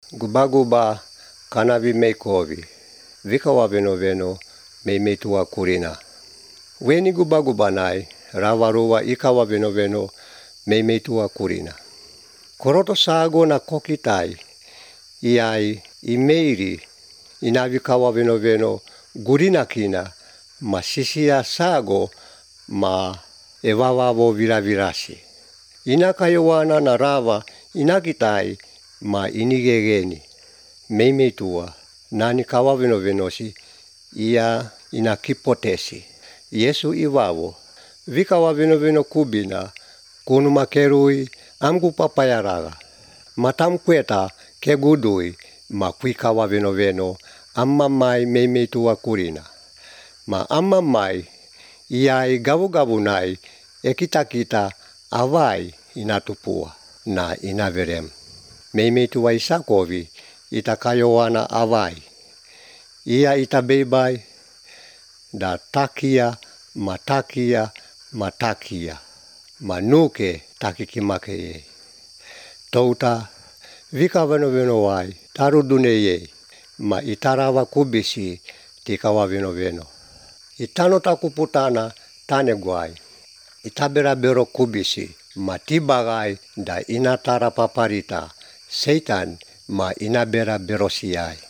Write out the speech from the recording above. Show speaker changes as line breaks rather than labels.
Guba-guba kanavi meikovi, vikawaveno meimetua kurina. Weni guba-guba nai, rawarua ikawaveno meimetua kurina. Koroto sago na kokitai, iai imeiri, inavi kawaveno gurina kina, ma sisia sago ma evavavo viravirasi. Inakayowana na rawa inakitai ma inigegeni. Meimetua nani kawavenosi ia inakipotesi. Yesu iwavo vikawaveno kubina kunu makerui amgu papayaraga. Matam kweta kegudui ma kwikawaveno amma mai meimetua kurina. Ma amma mai iai gavu nai ekita avai inatupua na inaverem. Meimetua isakovi itakayowana avai. Ia itabeibai da takia matakia manuke takikimake. Touta vikawaveno wai taruduneye ma itarawa kubisi tikawaveno. Itano takuputana taneguai. Itaberabero kubisi ma tibagai da inatara paparita. Satan ma inabera berosiai.